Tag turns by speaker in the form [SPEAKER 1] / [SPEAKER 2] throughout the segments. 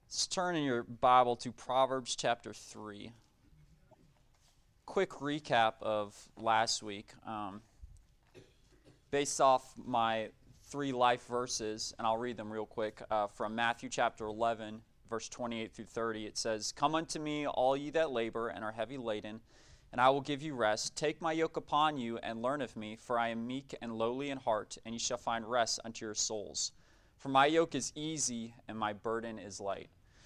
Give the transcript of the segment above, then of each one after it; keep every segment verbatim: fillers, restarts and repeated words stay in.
[SPEAKER 1] Let's turn in your Bible to Proverbs chapter three. Quick recap of last week. Um, based off my three life verses, and I'll read them real quick, uh, from Matthew chapter eleven, verse twenty-eight through thirty. It says, "Come unto me, all ye that labor and are heavy laden, and I will give you rest. Take my yoke upon you, and learn of me, for I am meek and lowly in heart, and ye shall find rest unto your souls. For my yoke is easy, and my burden is light."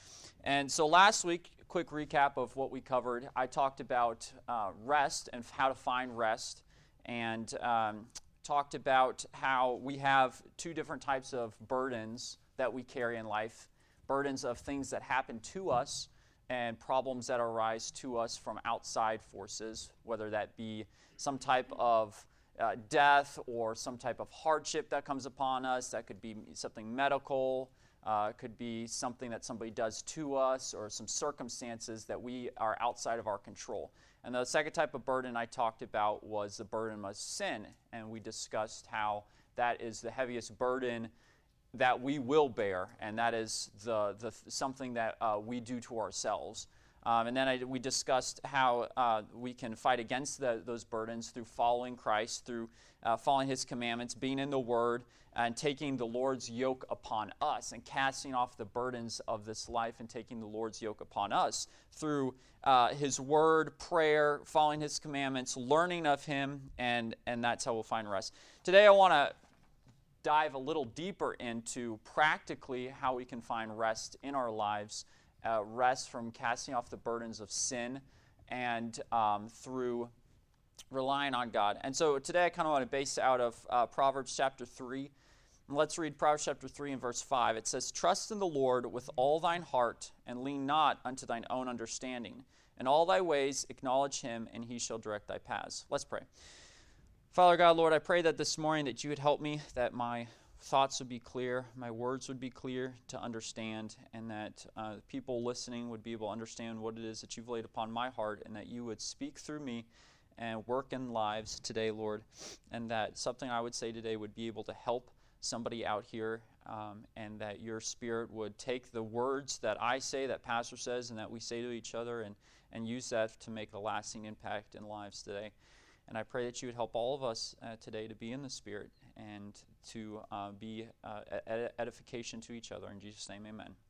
[SPEAKER 1] And so last week, quick recap of what we covered. I talked about uh, rest and how to find rest, and um, talked about how we have two different types of burdens that we carry in life. Burdens of things that happen to us and problems that arise to us from outside forces, whether that be some type of uh, death or some type of hardship that comes upon us. That could be something medical. Uh, it could be something that somebody does to us, or some circumstances that we are outside of our control. And the second type of burden I talked about was the burden of sin, and we discussed how that is the heaviest burden that we will bear, and that is the, the something that uh, we do to ourselves. Um, and then I, we discussed how uh, we can fight against the, those burdens through following Christ, through uh, following His commandments, being in the Word, and taking the Lord's yoke upon us, and casting off the burdens of this life and taking the Lord's yoke upon us through uh, His Word, prayer, following His commandments, learning of Him, and, and that's how we'll find rest. Today I want to dive a little deeper into practically how we can find rest in our lives, uh, rest from casting off the burdens of sin, and um, through relying on God. And so today I kind of want to base out of uh, Proverbs chapter three. And let's read Proverbs chapter three and verse five. It says, "Trust in the Lord with all thine heart, and lean not unto thine own understanding. In all thy ways acknowledge Him, and He shall direct thy paths." Let's pray. Father God, Lord, I pray that this morning that you would help me, that my thoughts would be clear, my words would be clear to understand, and that uh, people listening would be able to understand what it is that you've laid upon my heart, and that you would speak through me and work in lives today, Lord, and that something I would say today would be able to help somebody out here, um, and that your Spirit would take the words that I say, that Pastor says, and that we say to each other, and, and use that to make a lasting impact in lives today. And I pray that you would help all of us uh, today to be in the Spirit and to uh, be uh, ed- edification to each other. In Jesus' name, amen. Amen.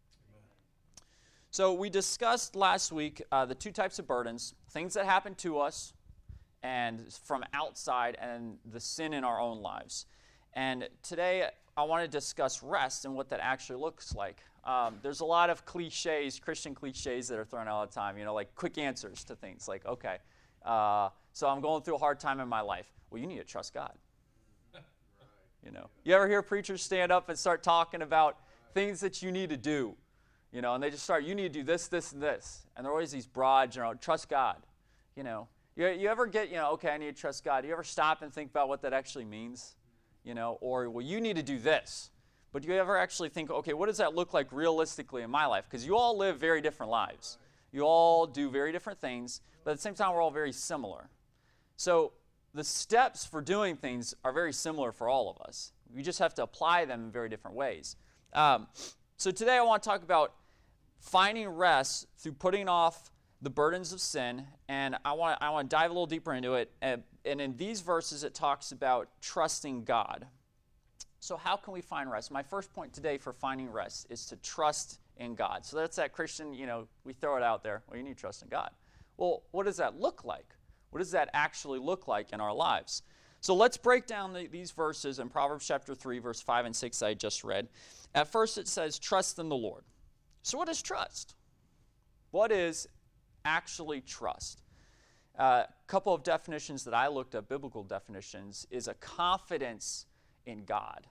[SPEAKER 1] So we discussed last week uh, the two types of burdens, things that happen to us and from outside, and the sin in our own lives. And today I want to discuss rest and what that actually looks like. Um, there's a lot of cliches, Christian cliches that are thrown out all the time, you know, like quick answers to things like, okay, uh, so I'm going through a hard time in my life. Well, you need to trust God. Right. You know, you ever hear preachers stand up and start talking about things that you need to do, you know, and they just start, you need to do this, this, and this. And they're always these broad, general, trust God, you know. You, you ever get, you know, okay, I need to trust God. Do you ever stop and think about what that actually means? You know, or, well, you need to do this. But do you ever actually think, okay, what does that look like realistically in my life? Because you all live very different lives. You all do very different things, but at the same time, we're all very similar. So the steps for doing things are very similar for all of us. We just have to apply them in very different ways. Um, so today I want to talk about finding rest through putting off the burdens of sin, and I want I want to dive a little deeper into it. And, and in these verses, it talks about trusting God. So how can we find rest? My first point today for finding rest is to trust in God. So that's that Christian, you know, we throw it out there. Well, you need to trust in God. Well, what does that look like? What does that actually look like in our lives? So let's break down the, these verses in Proverbs chapter three, verse five and six I just read. At first it says, trust in the Lord. So what is trust? What is actually trust? A uh, couple of definitions that I looked up, biblical definitions, is a confidence in God.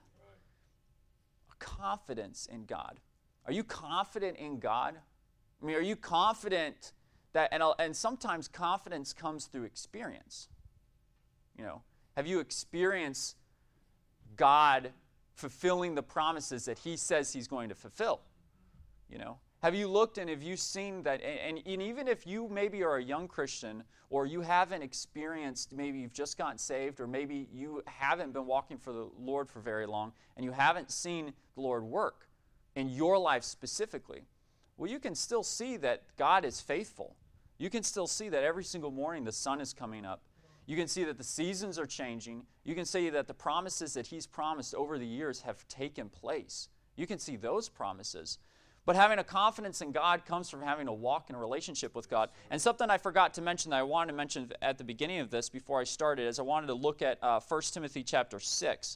[SPEAKER 1] Right. A confidence in God. Are you confident in God? I mean, are you confident that, and, and sometimes confidence comes through experience. You know, have you experienced God fulfilling the promises that He says He's going to fulfill? You know, have you looked and have you seen that, and, and even if you maybe are a young Christian, or you haven't experienced, maybe you've just gotten saved, or maybe you haven't been walking for the Lord for very long, and you haven't seen the Lord work in your life specifically, Well, you can still see that God is faithful. You can still see that every single morning the sun is coming up. You can see that the seasons are changing. You can see that the promises that he's promised over the years have taken place. You can see those promises. But having a confidence in God comes from having a walk in a relationship with God. And something I forgot to mention that I wanted to mention at the beginning of this before I started is I wanted to look at uh, First Timothy chapter six.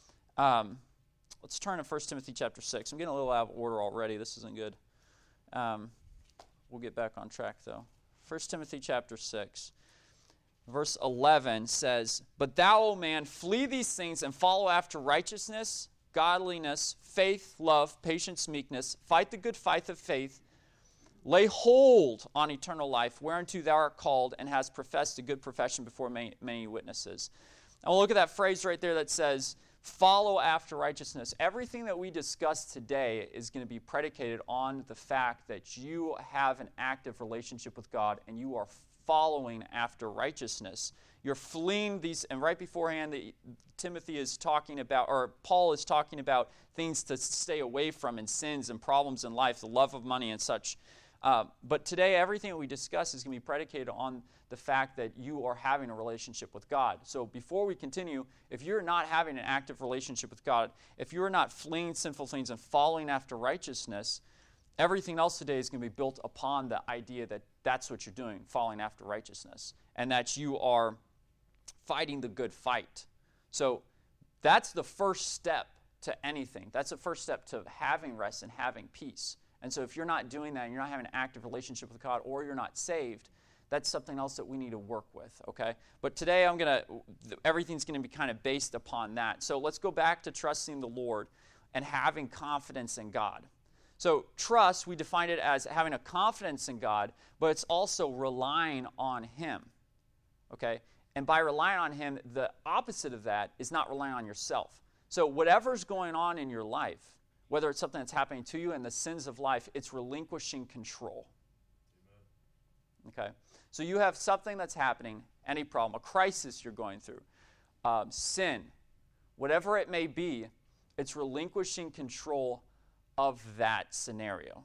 [SPEAKER 1] Um, let's turn to First Timothy chapter six. I'm getting a little out of order already. This isn't good. Um, we'll get back on track, though. First Timothy chapter six, verse eleven says, "But thou, O man, flee these things and follow after righteousness, godliness, faith, love, patience, meekness. Fight the good fight of faith. Lay hold on eternal life, whereunto thou art called, and hast professed a good profession before many, many witnesses." And we'll look at that phrase right there that says, follow after righteousness. Everything that we discuss today is going to be predicated on the fact that you have an active relationship with God and you are following after righteousness. You're fleeing these, and right beforehand, the, Timothy is talking about, or Paul is talking about things to stay away from and sins and problems in life, the love of money and such. Uh, but today, everything that we discuss is going to be predicated on the fact that you are having a relationship with God. So before we continue, if you're not having an active relationship with God, if you're not fleeing sinful things and following after righteousness, everything else today is going to be built upon the idea that that's what you're doing, following after righteousness, and that you are fighting the good fight. So that's the first step to anything. That's the first step to having rest and having peace. And so if you're not doing that and you're not having an active relationship with God, or you're not saved, that's something else that we need to work with, okay? But today I'm going to, everything's going to be kind of based upon that. So let's go back to trusting the Lord and having confidence in God. So trust, we define it as having a confidence in God, but it's also relying on Him, okay? And by relying on Him, the opposite of that is not relying on yourself. So whatever's going on in your life, whether it's something that's happening to you and the sins of life, it's relinquishing control. Amen. Okay? So you have something that's happening, any problem, a crisis you're going through, um, sin, whatever it may be, it's relinquishing control of that scenario.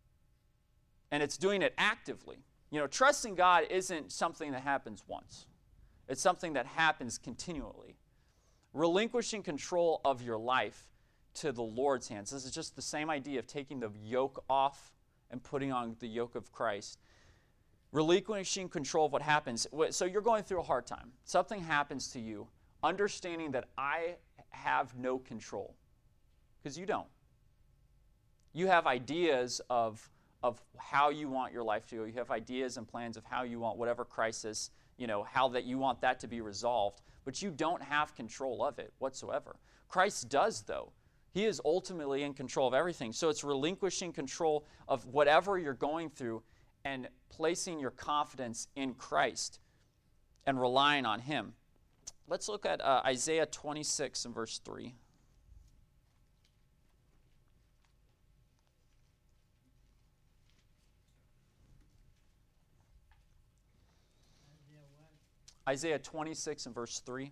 [SPEAKER 1] And it's doing it actively. You know, trusting God isn't something that happens once. It's something that happens continually. Relinquishing control of your life to the Lord's hands. This is just the same idea of taking the yoke off and putting on the yoke of Christ. Relinquishing control of what happens. So you're going through a hard time. Something happens to you. Understanding that I have no control. Because you don't. You have ideas of, of how you want your life to go. You have ideas and plans of how you want whatever crisis, you know, how that you want that to be resolved. But you don't have control of it whatsoever. Christ does, though. He is ultimately in control of everything. So it's relinquishing control of whatever you're going through and placing your confidence in Christ and relying on Him. Let's look at uh, Isaiah twenty-six and verse three. Isaiah twenty-six and verse three.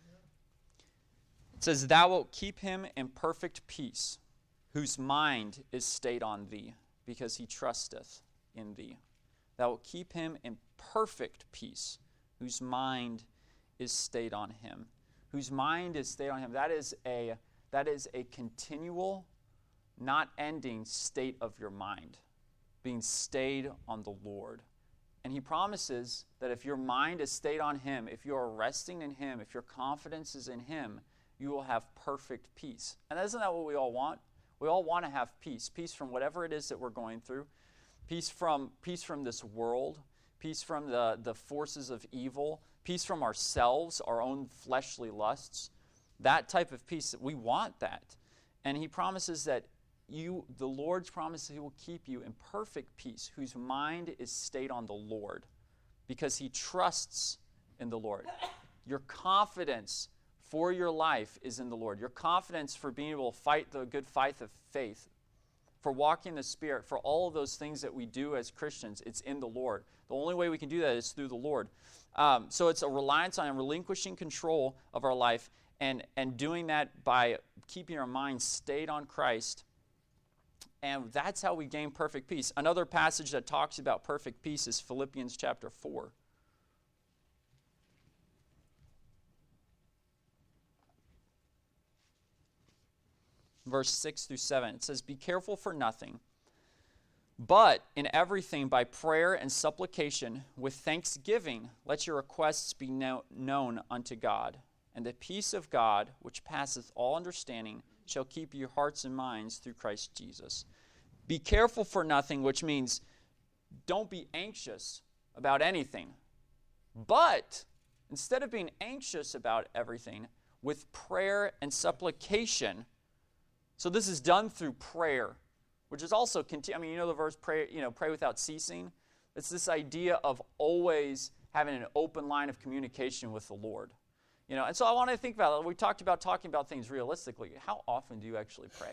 [SPEAKER 1] It says, "Thou wilt keep him in perfect peace, whose mind is stayed on thee, because he trusteth in thee." Thou wilt keep him in perfect peace, whose mind is stayed on him. Whose mind is stayed on him. That is a, that is a continual, not ending state of your mind, being stayed on the Lord. And He promises that if your mind is stayed on Him, if you are resting in Him, if your confidence is in Him, you will have perfect peace. And isn't that what we all want? We all want to have peace. Peace from whatever it is that we're going through. Peace from, peace from this world. Peace from the, the forces of evil. Peace from ourselves, our own fleshly lusts. That type of peace, we want that. And He promises that You, the Lord's promise, He will keep you in perfect peace, whose mind is stayed on the Lord, because he trusts in the Lord. Your confidence for your life is in the Lord. Your confidence for being able to fight the good fight of faith, for walking in the Spirit, for all of those things that we do as Christians, it's in the Lord. The only way we can do that is through the Lord. Um, so it's a reliance on relinquishing control of our life, and, and doing that by keeping our minds stayed on Christ, And that's how we gain perfect peace. Another passage that talks about perfect peace is Philippians chapter four. Verse six through seven. It says, "Be careful for nothing, but in everything by prayer and supplication with thanksgiving let your requests be know- known unto God. And the peace of God, which passeth all understanding, shall keep your hearts and minds through Christ Jesus." Be careful for nothing, which means don't be anxious about anything. But instead of being anxious about everything, with prayer and supplication. So this is done through prayer, which is also, conti- I mean, you know the verse, pray, you know, pray without ceasing? It's this idea of always having an open line of communication with the Lord. You know, and so I want to think about it. We talked about talking about things realistically. How often do you actually pray?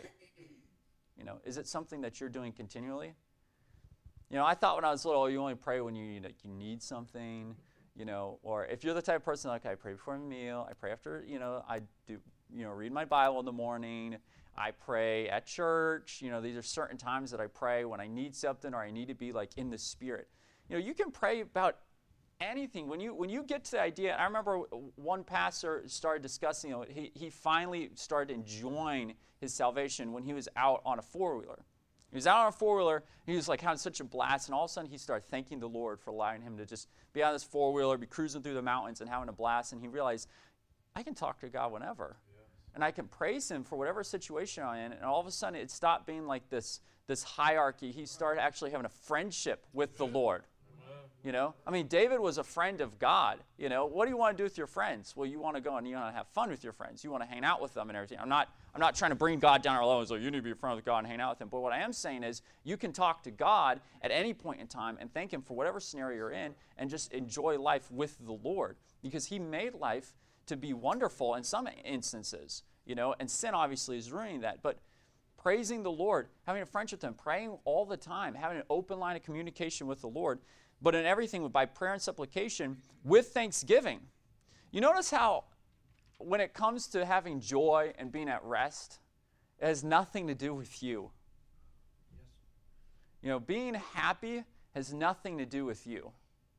[SPEAKER 1] You know, is it something that you're doing continually? You know, I thought when I was little, oh, you only pray when you, like, you need something, you know, or if you're the type of person, like, I pray before a meal, I pray after, you know, I do, you know, read my Bible in the morning, I pray at church, you know, these are certain times that I pray when I need something or I need to be, like, in the Spirit. You know, you can pray about anything. When you when you get to the idea, I remember one pastor started discussing, you know, he, he finally started enjoying his salvation when he was out on a four-wheeler. He was out on a four-wheeler, he was like having such a blast, and all of a sudden he started thanking the Lord for allowing him to just be on this four-wheeler, be cruising through the mountains and having a blast, and he realized, I can talk to God whenever. Yes. And I can praise him for whatever situation I'm in, and all of a sudden it stopped being like this, this hierarchy. He started actually having a friendship with the Lord. You know, I mean, David was a friend of God. You know, what do you want to do with your friends? Well, you want to go and you want to have fun with your friends. You want to hang out with them and everything. I'm not, I'm not trying to bring God down our low. So you need to be a friend with God and hang out with him. But what I am saying is, you can talk to God at any point in time and thank him for whatever scenario you're in, and just enjoy life with the Lord, because he made life to be wonderful in some instances. You know, and sin obviously is ruining that. But praising the Lord, having a friendship with him, praying all the time, having an open line of communication with the Lord. But in everything by prayer and supplication with thanksgiving. You notice how when it comes to having joy and being at rest, it has nothing to do with you. Yes. You know, being happy has nothing to do with you.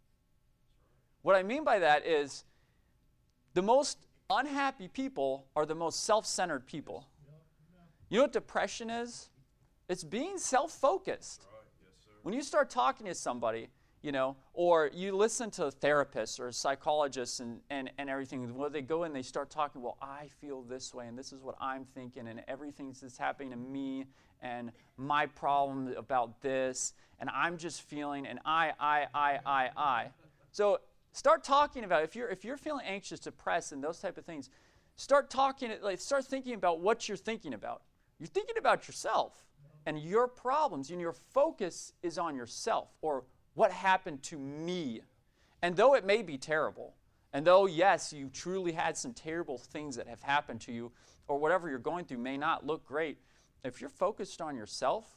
[SPEAKER 1] What I mean by that is the most unhappy people are the most self-centered people. You know what depression is? It's being self-focused. Right. Yes, sir. When you start talking to somebody, you know, or you listen to therapists or psychologists and, and, and everything, well, they go in, they start talking, well, I feel this way, and this is what I'm thinking, and everything that's happening to me, and my problem about this, and I'm just feeling, and I, I, I, I, I. So start talking about, if you're if you're feeling anxious, depressed, and those type of things, start talking, like start thinking about what you're thinking about. You're thinking about yourself and your problems, and your focus is on yourself, or what happened to me? And though it may be terrible, and though, yes, you truly had some terrible things that have happened to you, or whatever you're going through may not look great, if you're focused on yourself,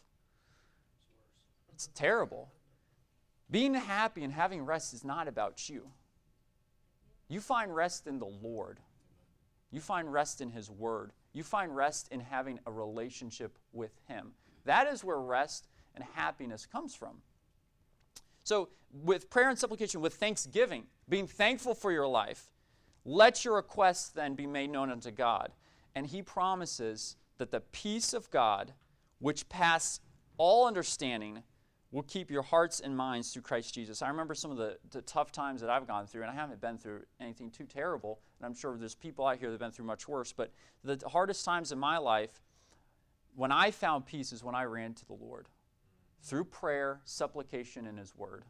[SPEAKER 1] it's terrible. Being happy and having rest is not about you. You find rest in the Lord. You find rest in his word. You find rest in having a relationship with him. That is where rest and happiness comes from. So with prayer and supplication, with thanksgiving, being thankful for your life, let your requests then be made known unto God. And he promises that the peace of God, which passes all understanding, will keep your hearts and minds through Christ Jesus. I remember some of the, the tough times that I've gone through, and I haven't been through anything too terrible, and I'm sure there's people out here that have been through much worse, but the hardest times in my life, when I found peace, is when I ran to the Lord. Through prayer, supplication, and his word.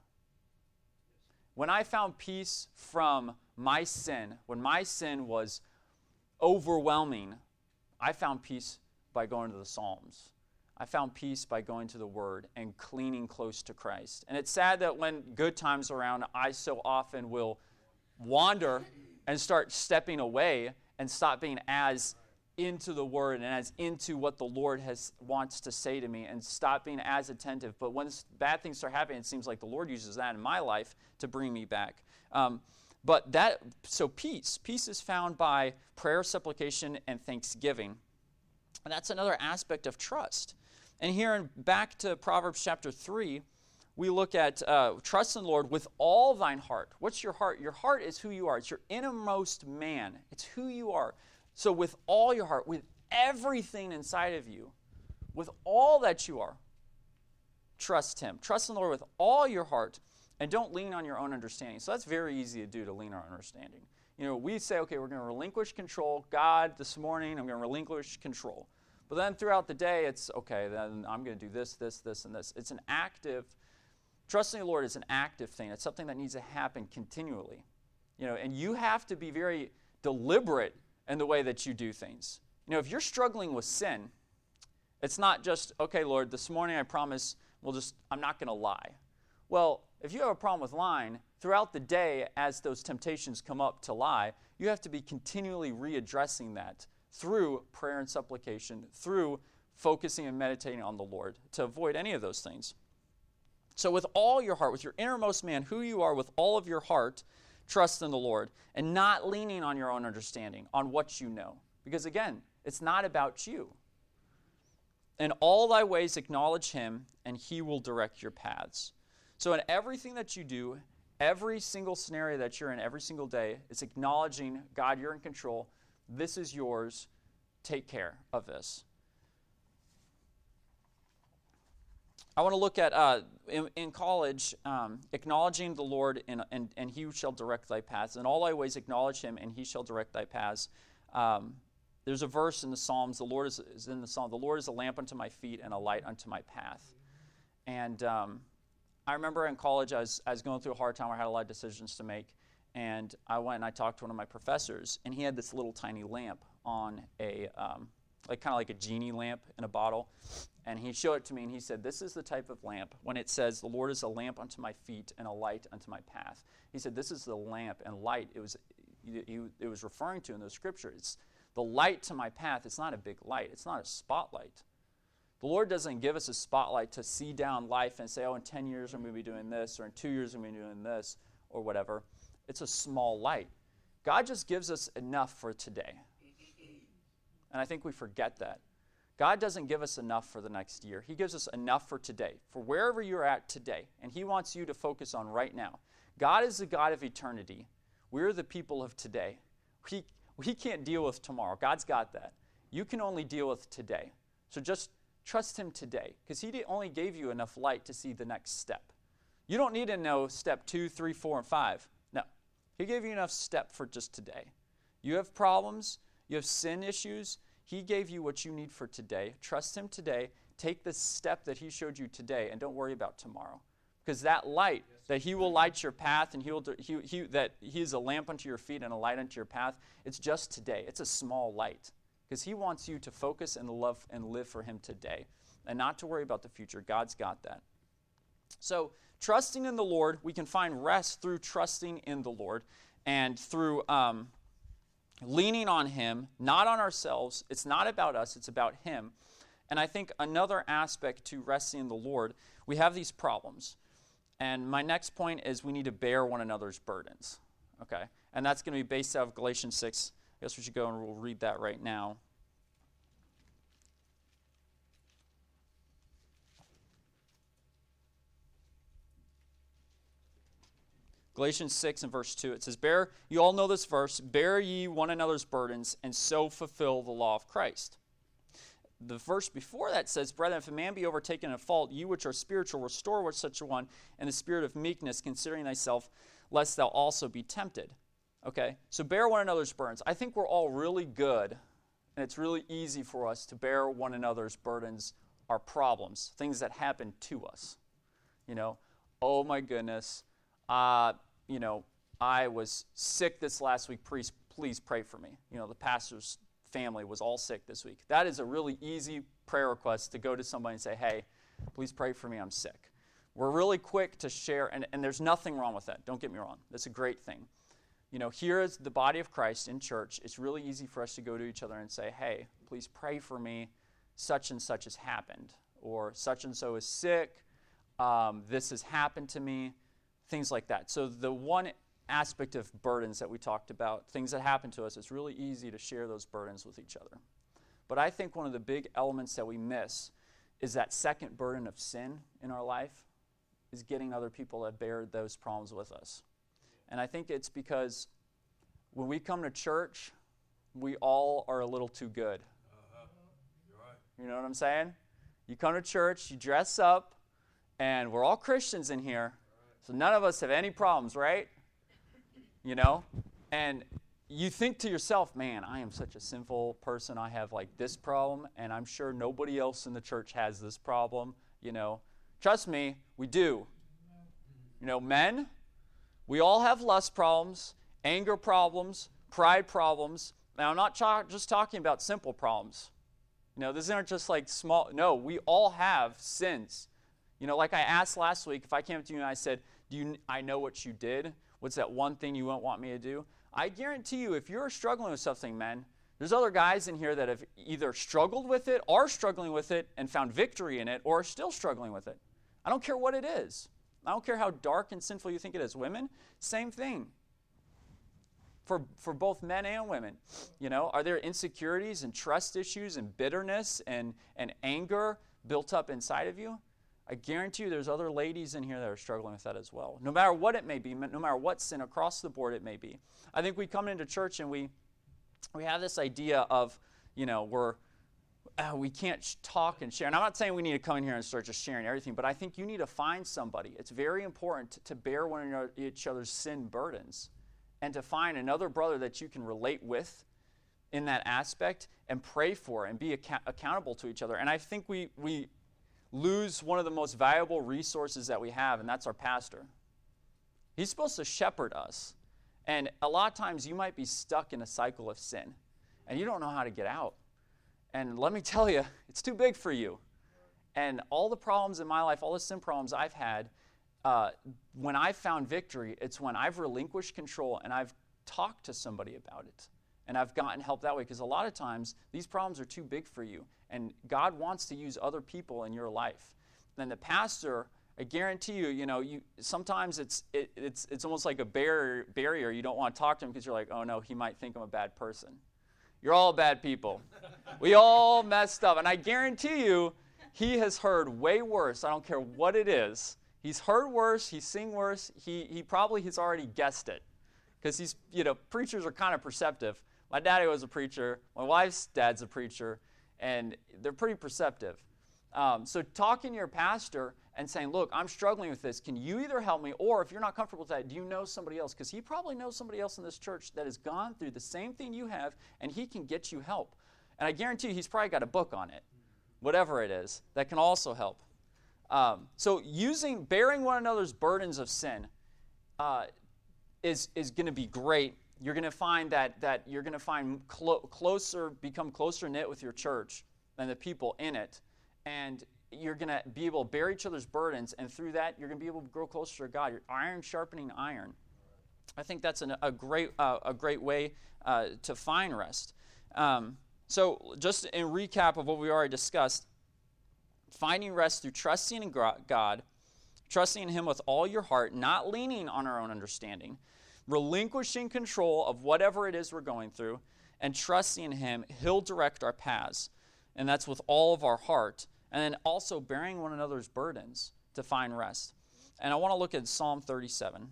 [SPEAKER 1] When I found peace from my sin, when my sin was overwhelming, I found peace by going to the Psalms. I found peace by going to the Word and cleaning close to Christ. And it's sad that when good times are around, I so often will wander and start stepping away and stop being as into the Word and as into what the Lord has wants to say to me, and stop being as attentive. But when bad things start happening, it seems like the Lord uses that in my life to bring me back. Um, but that, so peace. Peace is found by prayer, supplication, and thanksgiving. And that's another aspect of trust. And here, in, back to Proverbs chapter three, we look at uh, trust in the Lord with all thine heart. What's your heart? Your heart is who you are. It's your innermost man. It's who you are. So with all your heart, with everything inside of you, with all that you are, trust him. Trust in the Lord with all your heart, and don't lean on your own understanding. So that's very easy to do, to lean on our understanding. You know, we say, okay, we're going to relinquish control. God, this morning, I'm going to relinquish control. But then throughout the day, it's, okay, then I'm going to do this, this, this, and this. It's an active, trusting the Lord is an active thing. It's something that needs to happen continually. You know, and you have to be very deliberate in the way that you do things. You know, if you're struggling with sin, it's not just, okay, Lord, this morning I promise we'll just, I'm not going to lie. Well, if you have a problem with lying, throughout the day as those temptations come up to lie, you have to be continually readdressing that through prayer and supplication, through focusing and meditating on the Lord to avoid any of those things. So with all your heart, with your innermost man, who you are, with all of your heart, trust in the Lord, and not leaning on your own understanding, on what you know. Because again, it's not about you. In all thy ways acknowledge him, and he will direct your paths. So in everything that you do, every single scenario that you're in every single day, it's acknowledging, God, you're in control. This is yours. Take care of this. I want to look at, uh, in, in college, um, acknowledging the Lord, and, and, and he shall direct thy paths. In all thy ways acknowledge him, and he shall direct thy paths. Um, there's a verse in the Psalms, the Lord is, is in the Psalm, the Lord is a lamp unto my feet and a light unto my path. And um, I remember in college, I was, I was going through a hard time where I had a lot of decisions to make. And I went and I talked to one of my professors, and he had this little tiny lamp on a, um, like kind of like a genie lamp in a bottle. And he showed it to me, and he said, this is the type of lamp. When it says, the Lord is a lamp unto my feet and a light unto my path. He said, this is the lamp and light it was, it was referring to in the scripture. It's the light to my path. It's not a big light. It's not a spotlight. The Lord doesn't give us a spotlight to see down life and say, oh, in ten years I'm going to be doing this, or in two years I'm going to be doing this, or whatever. It's a small light. God just gives us enough for today. And I think we forget that. God doesn't give us enough for the next year. He gives us enough for today, for wherever you're at today. And he wants you to focus on right now. God is the God of eternity. We're the people of today. He, he can't deal with tomorrow. God's got that. You can only deal with today. So just trust him today, because he only gave you enough light to see the next step. You don't need to know step two, three, four, and five. No. He gave you enough step for just today. You have problems. You have sin issues. He gave you what you need for today. Trust him today. Take the step that he showed you today, and don't worry about tomorrow. Because that light, that he will light your path, and he will, he, he, that he is a lamp unto your feet and a light unto your path, it's just today. It's a small light. Because he wants you to focus and love and live for him today, and not to worry about the future. God's got that. So trusting in the Lord, we can find rest through trusting in the Lord, and through um, leaning on him, not on ourselves. It's not about us, it's about him. And I think another aspect to resting in the Lord, we have these problems. And my next point is we need to bear one another's burdens. Okay? And that's going to be based out of Galatians six. I guess we should go and we'll read that right now. Galatians six and verse two, it says, Bear, you all know this verse, bear ye one another's burdens, and so fulfill the law of Christ. The verse before that says, Brethren, if a man be overtaken in a fault, you which are spiritual, restore with such a one in the spirit of meekness, considering thyself, lest thou also be tempted. Okay, so bear one another's burdens. I think we're all really good, and it's really easy for us to bear one another's burdens, our problems, things that happen to us. You know, oh my goodness, uh, you know, I was sick this last week. Please, please pray for me. You know, the pastor's family was all sick this week. That is a really easy prayer request to go to somebody and say, hey, please pray for me, I'm sick. We're really quick to share, and, and there's nothing wrong with that. Don't get me wrong. That's a great thing. You know, here is the body of Christ in church. It's really easy for us to go to each other and say, hey, please pray for me. Such and such has happened. Or such and so is sick. Um, this has happened to me. Things like that. So the one aspect of burdens that we talked about, things that happen to us, it's really easy to share those burdens with each other. But I think one of the big elements that we miss is that second burden of sin in our life, is getting other people to bear those problems with us. And I think it's because when we come to church, we all are a little too good.
[SPEAKER 2] Uh-huh. You're right.
[SPEAKER 1] You know what I'm saying? You come to church, you dress up, and we're all Christians in here, so none of us have any problems, right? You know? And you think to yourself, man, I am such a sinful person. I have like this problem, and I'm sure nobody else in the church has this problem. You know, trust me, we do. You know, men, we all have lust problems, anger problems, pride problems. Now, I'm not ch- just talking about simple problems. You know, these aren't just like small. No, we all have sins. You know, like I asked last week, if I came up to you and I said, "Do you? I know what you did. What's that one thing you won't want me to do?" I guarantee you, if you're struggling with something, men, there's other guys in here that have either struggled with it, are struggling with it, and found victory in it, or are still struggling with it. I don't care what it is. I don't care how dark and sinful you think it is. Women, same thing. For, for both men and women. You know, are there insecurities and trust issues and bitterness and, and anger built up inside of you? I guarantee you there's other ladies in here that are struggling with that as well. No matter what it may be, no matter what sin across the board it may be. I think we come into church and we we have this idea of, you know, we're, uh, we can't sh- talk and share. And I'm not saying we need to come in here and start just sharing everything, but I think you need to find somebody. It's very important to, to bear one another, each other's sin burdens and to find another brother that you can relate with in that aspect and pray for and be ac- accountable to each other. And I think we we lose one of the most valuable resources that we have, and that's our pastor. He's supposed to shepherd us. And a lot of times you might be stuck in a cycle of sin, and you don't know how to get out. And let me tell you, it's too big for you. And all the problems in my life, all the sin problems I've had, uh, when I've found victory, it's when I've relinquished control and I've talked to somebody about it. And I've gotten help that way, because a lot of times these problems are too big for you. And God wants to use other people in your life. Then the pastor, I guarantee you, you know, you sometimes it's it, it's it's almost like a barrier barrier. You don't want to talk to him because you're like, oh no, he might think I'm a bad person. You're all bad people. We all messed up. And I guarantee you, he has heard way worse. I don't care what it is. He's heard worse, he's seen worse, he he probably has already guessed it. Because he's, you know, preachers are kind of perceptive. My daddy was a preacher, my wife's dad's a preacher, and they're pretty perceptive. Um, so talking to your pastor and saying, look, I'm struggling with this. Can you either help me, or if you're not comfortable with that, do you know somebody else? Because he probably knows somebody else in this church that has gone through the same thing you have, and he can get you help. And I guarantee you he's probably got a book on it, whatever it is, that can also help. Um, so using, bearing one another's burdens of sin uh, is, is going to be great. You're going to find that that you're going to find clo- closer, become closer knit with your church than the people in it, and you're going to be able to bear each other's burdens, and through that, you're going to be able to grow closer to God. You're iron sharpening iron. I think that's an, a great uh, a great way uh, to find rest. Um, so, just in recap of what we already discussed, finding rest through trusting in God, trusting in Him with all your heart, not leaning on our own understanding, relinquishing control of whatever it is we're going through, and trusting in Him. He'll direct our paths, and that's with all of our heart. And then also bearing one another's burdens to find rest. And I want to look at Psalm thirty-seven.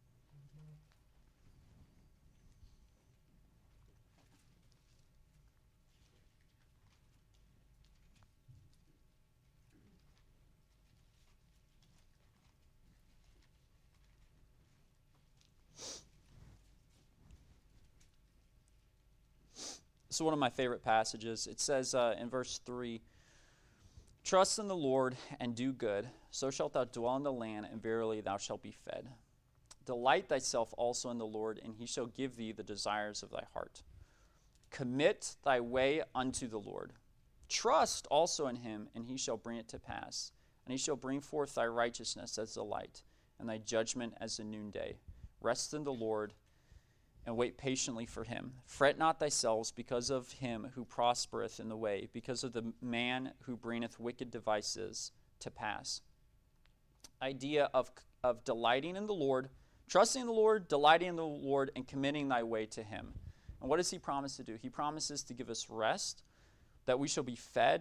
[SPEAKER 1] This is one of my favorite passages. It says uh, in verse three, trust in the Lord and do good, so shalt thou dwell in the land, and verily thou shalt be fed. Delight thyself also in the Lord, and he shall give thee the desires of thy heart. Commit thy way unto the Lord. Trust also in him, and he shall bring it to pass. And he shall bring forth thy righteousness as the light, and thy judgment as the noonday. Rest in the Lord, and wait patiently for him. Fret not thyself because of him who prospereth in the way, because of the man who bringeth wicked devices to pass. Idea of, of delighting in the Lord, trusting in the Lord, delighting in the Lord, and committing thy way to him. And what does he promise to do? He promises to give us rest, that we shall be fed,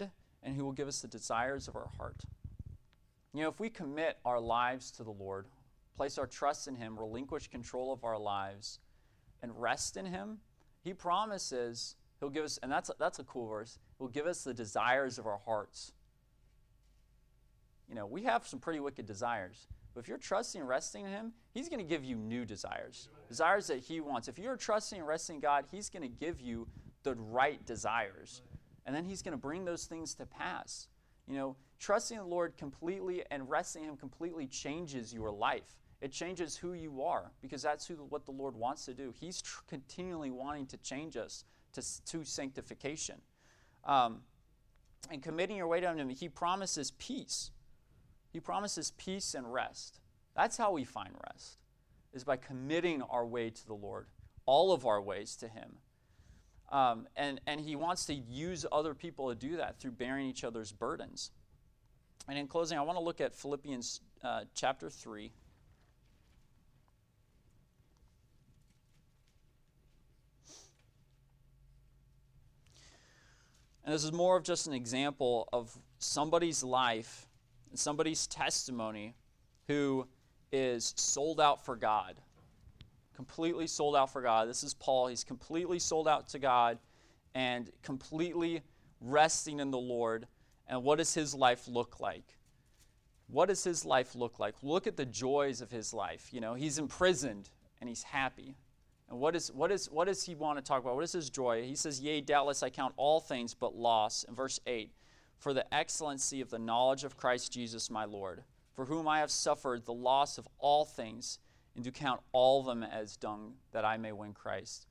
[SPEAKER 1] and who will give us the desires of our heart. You know, if we commit our lives to the Lord, place our trust in him, relinquish control of our lives, and rest in him, he promises he'll give us, and that's a, that's a cool verse, he'll give us the desires of our hearts. You know, we have some pretty wicked desires, but if you're trusting and resting in him, he's going to give you new desires, desires that he wants. If you're trusting and resting in God, he's going to give you the right desires, and then he's going to bring those things to pass. You know, trusting the Lord completely and resting in him completely changes your life. It changes who you are, because that's who, what the Lord wants to do. He's tr- continually wanting to change us to, to sanctification. Um, and committing your way to him, he promises peace. He promises peace and rest. That's how we find rest, is by committing our way to the Lord, all of our ways to him. Um, and, and he wants to use other people to do that through bearing each other's burdens. And in closing, I want to look at Philippians uh, chapter three. And this is more of just an example of somebody's life, somebody's testimony, who is sold out for God. Completely sold out for God. This is Paul. He's completely sold out to God and completely resting in the Lord. And what does his life look like? What does his life look like? Look at the joys of his life. You know, he's imprisoned and he's happy. And what is what is what does he want to talk about? What is his joy? He says, "Yea, doubtless I count all things but loss." In verse eight, "For the excellency of the knowledge of Christ Jesus my Lord, for whom I have suffered the loss of all things, and do count all of them as dung, that I may win Christ."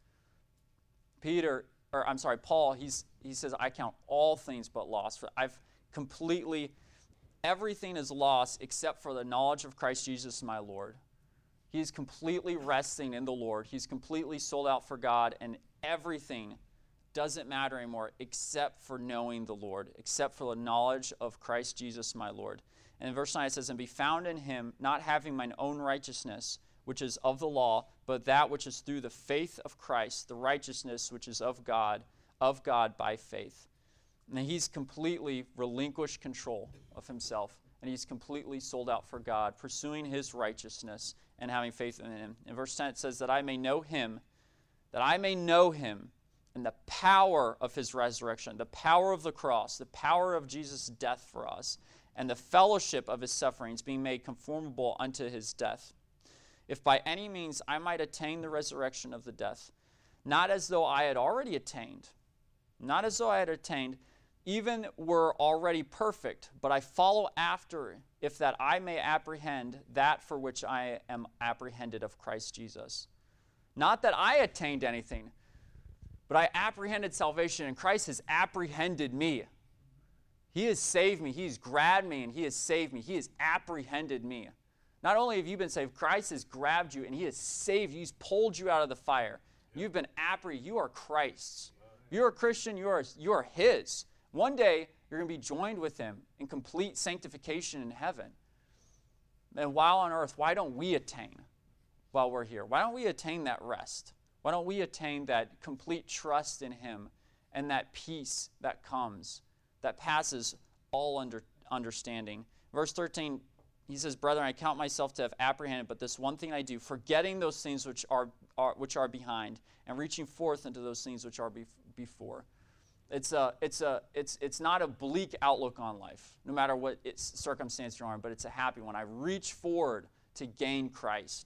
[SPEAKER 1] Peter, or I'm sorry, Paul, he's he says, "I count all things but loss. For I've completely, everything is lost except for the knowledge of Christ Jesus my Lord." He's completely resting in the Lord. He's completely sold out for God, and everything doesn't matter anymore except for knowing the Lord, except for the knowledge of Christ Jesus my Lord. And in verse nine it says, "And be found in him, not having mine own righteousness, which is of the law, but that which is through the faith of Christ, the righteousness which is of God, of God by faith." And he's completely relinquished control of himself, and he's completely sold out for God, pursuing his righteousness and having faith in him. In verse ten it says, "That I may know him, that I may know him, and the power of his resurrection," the power of the cross, the power of Jesus' death for us, "and the fellowship of his sufferings, being made conformable unto his death. If by any means I might attain the resurrection of the death, not as though I had already attained, not as though I had attained, even were already perfect, but I follow after, if that I may apprehend that for which I am apprehended of Christ Jesus." Not that I attained anything, but I apprehended salvation, and Christ has apprehended me. He has saved me. He's grabbed me, and he has saved me. He has apprehended me. Not only have you been saved, Christ has grabbed you, and he has saved you. He's pulled you out of the fire. You've been apprehended. You are Christ's. You're a Christian. You are, you are his. One day, you're going to be joined with him in complete sanctification in heaven. And while on earth, why don't we attain while we're here? Why don't we attain that rest? Why don't we attain that complete trust in him and that peace that comes, that passes all under, understanding? Verse thirteen, he says, "Brethren, I count myself to have apprehended, but this one thing I do, forgetting those things which are, are which are behind, and reaching forth into those things which are bef- before." It's a, it's a, it's, it's not a bleak outlook on life, no matter what its circumstance you're in, but it's a happy one. I reach forward to gain Christ.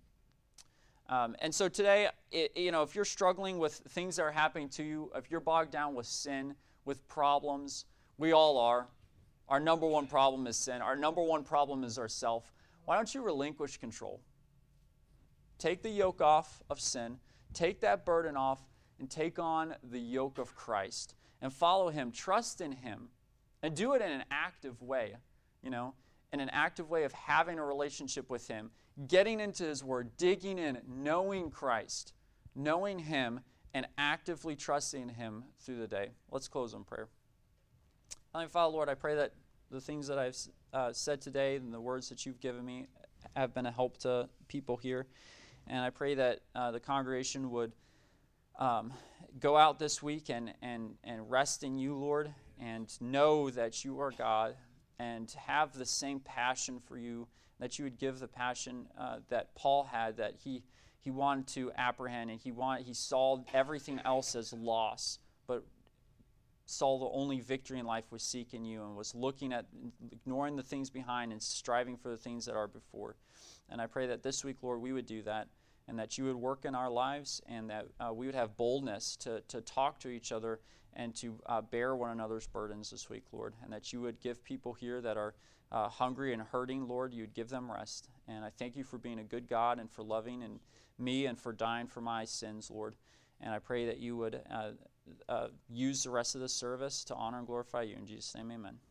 [SPEAKER 1] Um, and so today, it, you know, if you're struggling with things that are happening to you, if you're bogged down with sin, with problems, we all are. Our number one problem is sin. Our number one problem is ourself. Why don't you relinquish control? Take the yoke off of sin. Take that burden off. And take on the yoke of Christ and follow him, trust in him, and do it in an active way, you know, in an active way of having a relationship with him, getting into his word, digging in, knowing Christ, knowing him, and actively trusting him through the day. Let's close in prayer. Heavenly Father, Lord, I pray that the things that I've uh, said today and the words that you've given me have been a help to people here. And I pray that uh, the congregation would Um, go out this week and, and, and rest in you, Lord, and know that you are God and have the same passion for you, that you would give the passion uh, that Paul had, that he he wanted to apprehend, and he wanted, he saw everything else as loss, but saw the only victory in life was seeking you, and was looking at, ignoring the things behind and striving for the things that are before. And I pray that this week, Lord, we would do that, and that you would work in our lives, and that uh, we would have boldness to, to talk to each other and to uh, bear one another's burdens this week, Lord, and that you would give people here that are uh, hungry and hurting, Lord, you would give them rest. And I thank you for being a good God and for loving and me and for dying for my sins, Lord. And I pray that you would uh, uh, use the rest of the service to honor and glorify you. In Jesus' name, amen.